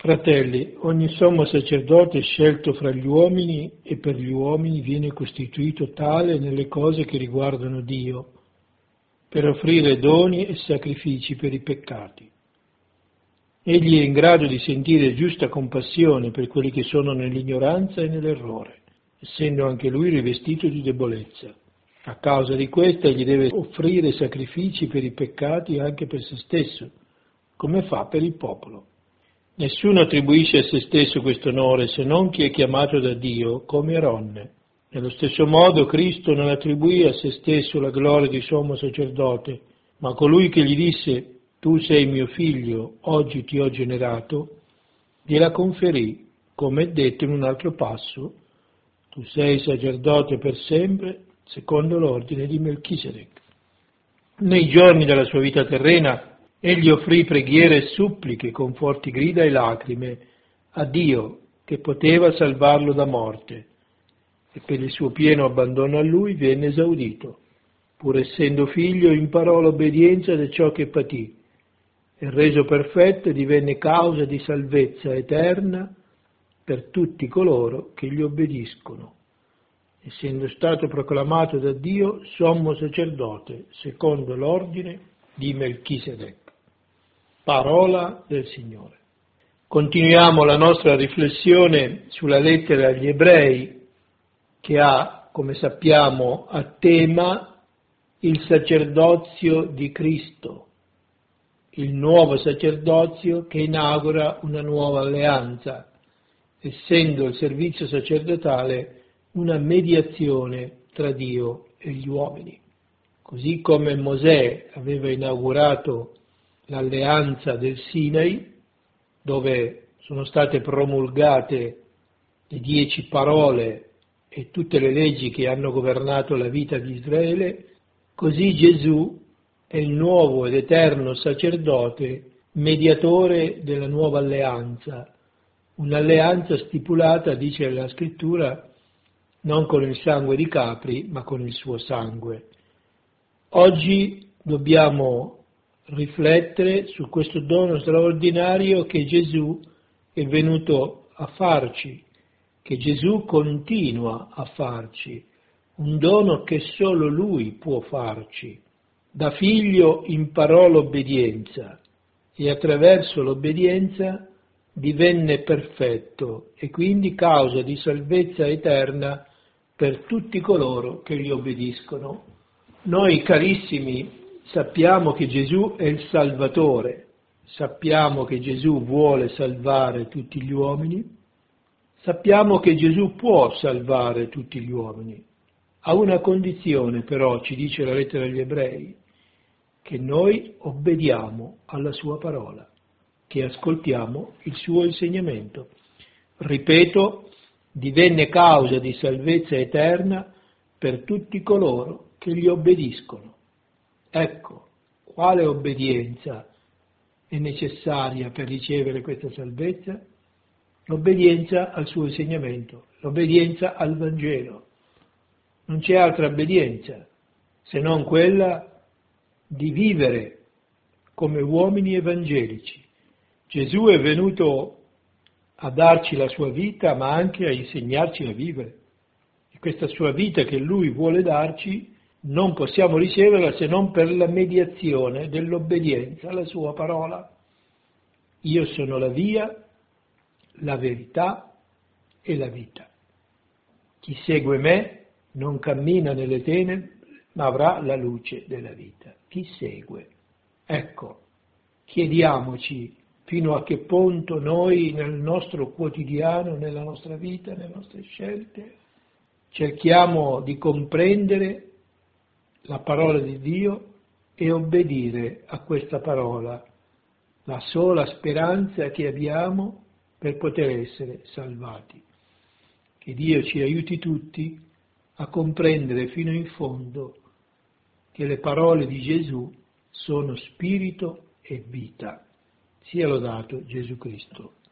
Fratelli, ogni sommo sacerdote scelto fra gli uomini e per gli uomini viene costituito tale nelle cose che riguardano Dio, per offrire doni e sacrifici per i peccati. Egli è in grado di sentire giusta compassione per quelli che sono nell'ignoranza e nell'errore, essendo anche lui rivestito di debolezza. A causa di questa egli deve offrire sacrifici per i peccati anche per se stesso, come fa per il popolo. Nessuno attribuisce a se stesso questo onore se non chi è chiamato da Dio come Aronne. Nello stesso modo Cristo non attribuì a se stesso la gloria di sommo sacerdote, ma colui che gli disse «Tu sei mio figlio, oggi ti ho generato», gliela conferì, come è detto in un altro passo, «Tu sei sacerdote per sempre, secondo l'ordine di Melchisedec». Nei giorni della sua vita terrena, egli offrì preghiere e suppliche con forti grida e lacrime a Dio che poteva salvarlo da morte e per il suo pieno abbandono a lui venne esaudito. Pur essendo figlio imparò l'obbedienza da ciò che patì e reso perfetto divenne causa di salvezza eterna per tutti coloro che gli obbediscono, essendo stato proclamato da Dio sommo sacerdote secondo l'ordine di Melchisedec. Parola del Signore. Continuiamo la nostra riflessione sulla lettera agli Ebrei che ha, come sappiamo, a tema il sacerdozio di Cristo, il nuovo sacerdozio che inaugura una nuova alleanza, essendo il servizio sacerdotale una mediazione tra Dio e gli uomini. Così come Mosè aveva inaugurato l'alleanza del Sinai, dove sono state promulgate le 10 parole e tutte le leggi che hanno governato la vita di Israele, così Gesù è il nuovo ed eterno sacerdote, mediatore della nuova alleanza, un'alleanza stipulata, dice la Scrittura, non con il sangue di capri, ma con il suo sangue. Oggi dobbiamo riflettere su questo dono straordinario che Gesù è venuto a farci, che Gesù continua a farci, un dono che solo Lui può farci. Da figlio imparò l'obbedienza e attraverso l'obbedienza divenne perfetto e quindi causa di salvezza eterna per tutti coloro che gli obbediscono. Noi, carissimi, sappiamo che Gesù è il Salvatore, sappiamo che Gesù vuole salvare tutti gli uomini, sappiamo che Gesù può salvare tutti gli uomini. A una condizione però, ci dice la lettera agli Ebrei, che noi obbediamo alla sua parola, che ascoltiamo il suo insegnamento. Ripeto, divenne causa di salvezza eterna per tutti coloro che gli obbediscono. Ecco, quale obbedienza è necessaria per ricevere questa salvezza? L'obbedienza al suo insegnamento, l'obbedienza al Vangelo. Non c'è altra obbedienza se non quella di vivere come uomini evangelici. Gesù è venuto a darci la sua vita, ma anche a insegnarci a vivere. E questa sua vita che Lui vuole darci non possiamo riceverla se non per la mediazione dell'obbedienza alla sua parola. Io sono la via, la verità e la vita. Chi segue me non cammina nelle tenebre, ma avrà la luce della vita. Chi segue? Ecco, chiediamoci fino a che punto noi nel nostro quotidiano, nella nostra vita, nelle nostre scelte, cerchiamo di comprendere la parola di Dio e obbedire a questa parola, la sola speranza che abbiamo per poter essere salvati. Che Dio ci aiuti tutti a comprendere fino in fondo che le parole di Gesù sono spirito e vita. Sia lodato Gesù Cristo.